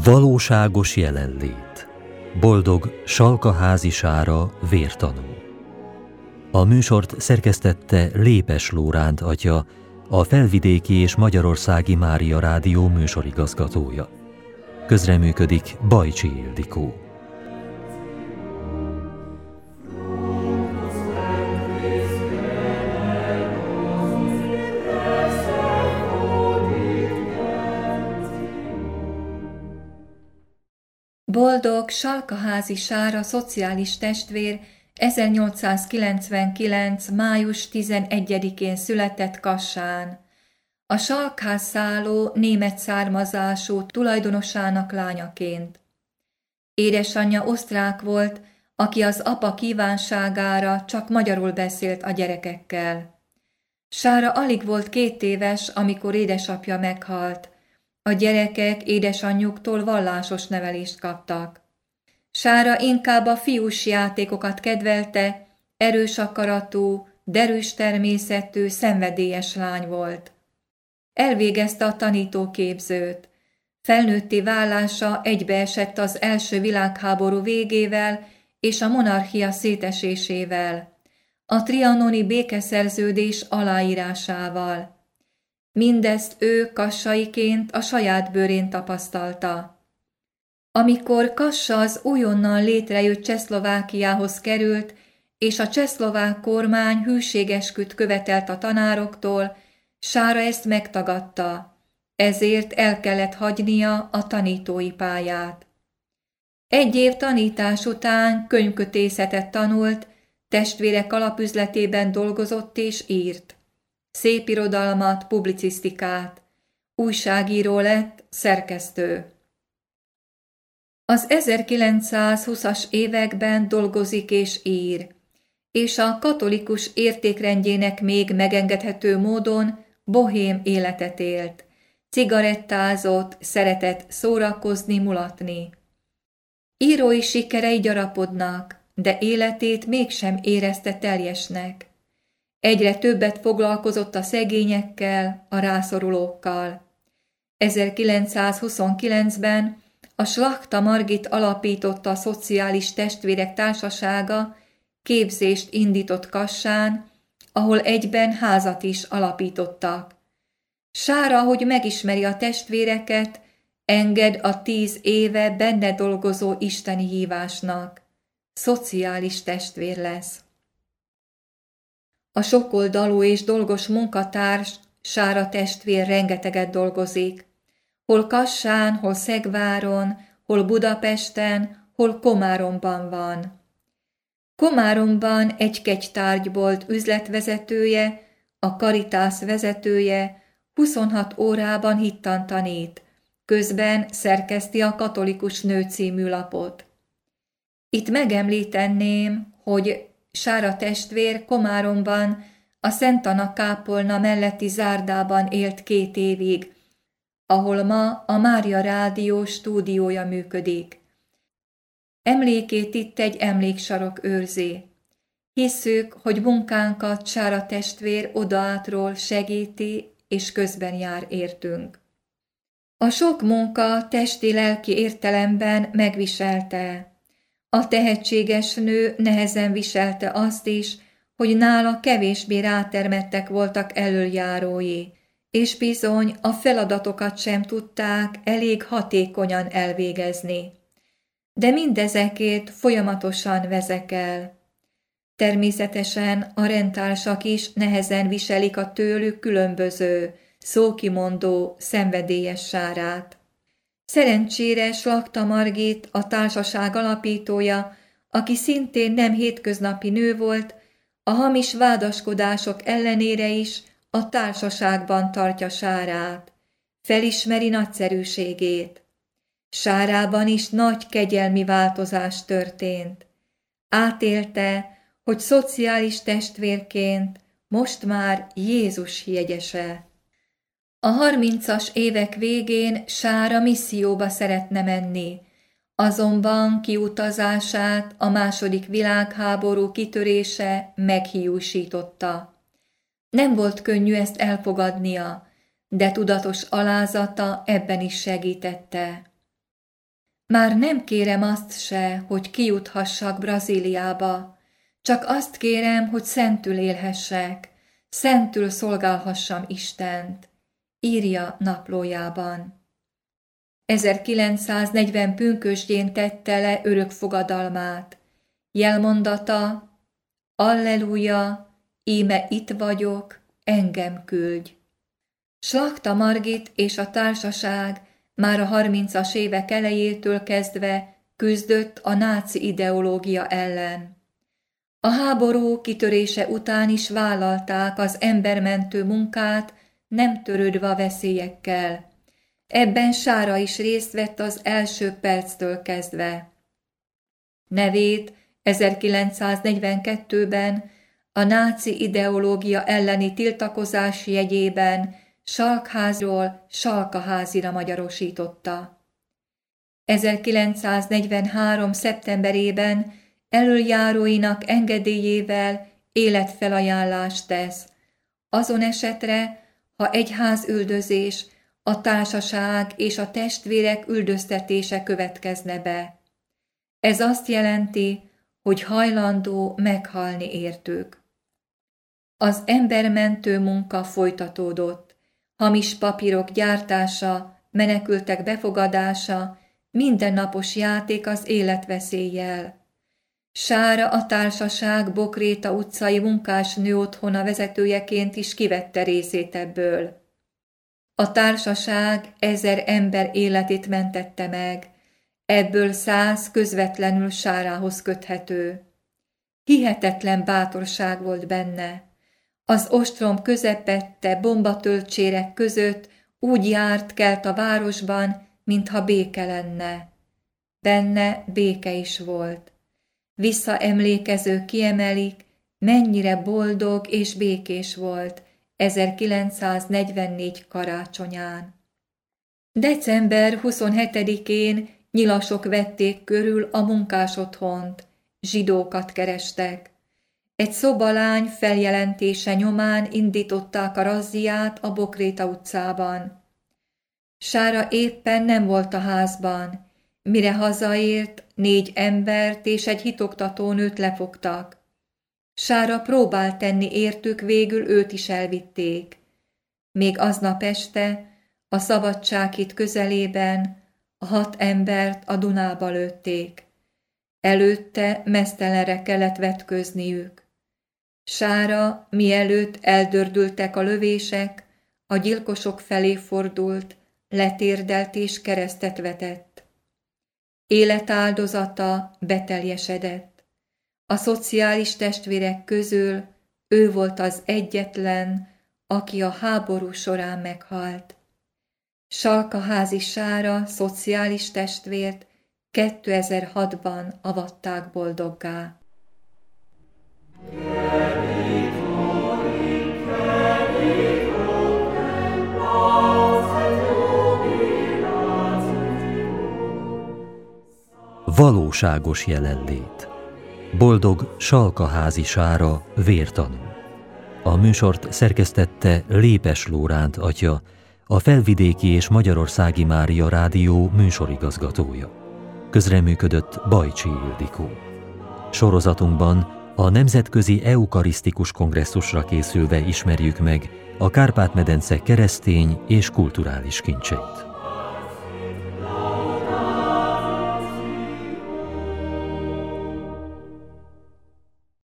Valóságos jelenlét. Boldog Salkaházi Sára vértanú. A műsort szerkesztette Lépes Lóránt atya, a Felvidéki és Magyarországi Mária Rádió műsorigazgatója. Közreműködik Bajcsi Ildikó. Boldog Salkaházi Sára szociális testvér 1899. május 11-én született Kassán. A Salkház szálló német származású tulajdonosának lányaként. Édesanyja osztrák volt, aki az apa kívánságára csak magyarul beszélt a gyerekekkel. Sára alig volt 2 éves, amikor édesapja meghalt. A gyerekek édesanyjuktól vallásos nevelést kaptak. Sára inkább a fiús játékokat kedvelte, erős akaratú, derűs természetű, szenvedélyes lány volt. Elvégezte a tanítóképzőt. Felnőtté válása egybeesett az első világháború végével és a monarchia szétesésével, a trianoni békeszerződés aláírásával. Mindezt ő kassaiként a saját bőrén tapasztalta. Amikor Kassa az újonnan létrejött Csehszlovákiához került, és a csehszlovák kormány hűségesküt követelt a tanároktól, Sára ezt megtagadta, ezért el kellett hagynia a tanítói pályát. 1 év tanítás után könyvkötészetet tanult, testvérek alapüzletében dolgozott és írt. Szépirodalmat, publicisztikát, újságíró lett, szerkesztő. Az 1920-as években dolgozik és ír, és a katolikus értékrendjének még megengedhető módon bohém életet élt, cigarettázott, szeretett szórakozni, mulatni. Írói sikerei gyarapodnak, de életét mégsem érezte teljesnek. Egyre többet foglalkozott a szegényekkel, a rászorulókkal. 1929-ben a Slachta Margit alapította a Szociális Testvérek Társasága, képzést indított Kassán, ahol egyben házat is alapítottak. Sára, hogy megismeri a testvéreket, enged a 10 éve benne dolgozó isteni hívásnak. Szociális testvér lesz. A sokoldalú és dolgos munkatárs, Sára testvér rengeteget dolgozik. Hol Kassán, hol Szegváron, hol Budapesten, hol Komáromban van. Komáromban egy kegytárgybolt üzletvezetője, a Caritas vezetője, 26 órában hittan tanít, közben szerkeszti a Katolikus Nő című lapot. Itt megemlíteném, hogy Sára testvér Komáromban a Szent Anna kápolna melletti zárdában élt 2 évig, ahol ma a Mária Rádió stúdiója működik. Emlékét itt egy emléksarok őrzi. Hisszük, hogy munkánkat Sára testvér odaátról segíti, és közben jár értünk. A sok munka testi-lelki értelemben megviselte. A tehetséges nő nehezen viselte azt is, hogy nála kevésbé rátermettek voltak elöljárói, és bizony a feladatokat sem tudták elég hatékonyan elvégezni. De mindezekért folyamatosan vezekel. Természetesen a rendtársak is nehezen viselik a tőlük különböző, szókimondó, szenvedélyes Sárát. Szerencsére Slachta Margit, a társaság alapítója, aki szintén nem hétköznapi nő volt, a hamis vádaskodások ellenére is a társaságban tartja Sárát, felismeri nagyszerűségét. Sárában is nagy kegyelmi változás történt. Átélte, hogy szociális testvérként most már Jézus jegyese. A 30-as évek végén Sára misszióba szeretne menni, azonban kiutazását a II. Világháború kitörése meghiúsította. Nem volt könnyű ezt elfogadnia, de tudatos alázata ebben is segítette. Már nem kérem azt se, hogy kijuthassak Brazíliába, csak azt kérem, hogy szentül élhessek, szentül szolgálhassam Istent, írja naplójában. 1940 pünkösdjén tette le örök fogadalmát. Jelmondata: Alleluja, íme itt vagyok, engem küldj. Slachta Margit és a társaság már a 30-as évek elejétől kezdve küzdött a náci ideológia ellen. A háború kitörése után is vállalták az embermentő munkát, nem törődve a veszélyekkel. Ebben Sára is részt vett az első perctől kezdve. Nevét 1942-ben a náci ideológia elleni tiltakozás jegyében Salkházról Salkaházira magyarosította. 1943. szeptemberében elöljáróinak engedélyével életfelajánlást tesz, azon esetre, ha egyházüldözés, a társaság és a testvérek üldöztetése következne be. Ez azt jelenti, hogy hajlandó meghalni értük. Az embermentő munka folytatódott, hamis papírok gyártása, menekültek befogadása, mindennapos játék az életveszéllyel. Sára a társaság Bokréta utcai munkásnő otthona vezetőjeként is kivette részét ebből. A társaság 1000 ember életét mentette meg, ebből 100 közvetlenül Sárához köthető. Hihetetlen bátorság volt benne. Az ostrom közepette bombatölcsérek között úgy járt kelt a városban, mintha béke lenne. Benne béke is volt. Visszaemlékezők kiemelik, mennyire boldog és békés volt 1944 karácsonyán. December 27-én nyilasok vették körül a munkásotthont, zsidókat kerestek. Egy szobalány feljelentése nyomán indították a razziát a Bokréta utcában. Sára éppen nem volt a házban. Mire hazaért, 4 embert és egy hitoktatónőt lefogtak. Sára próbált tenni értük, végül őt is elvitték. Még aznap este a Szabadsághíd közelében a 6 embert a Dunába lőtték. Előtte meztelenre kellett vetközniük. Sára, mielőtt eldördültek a lövések, a gyilkosok felé fordult, letérdelt és keresztet vetett. Életáldozata beteljesedett. A szociális testvérek közül ő volt az egyetlen, aki a háború során meghalt. Salkaházi Sára szociális testvért 2006-ban avatták boldoggá. Valóságos jelenlét. Boldog Salkaházi Sára vértanú. A műsort szerkesztette Lépes Lóránt atya, a Felvidéki és Magyarországi Mária Rádió műsorigazgatója. Közreműködött Bajcsi Ildikó. Sorozatunkban a Nemzetközi Eukarisztikus Kongresszusra készülve ismerjük meg a Kárpát-medence keresztény és kulturális kincseit.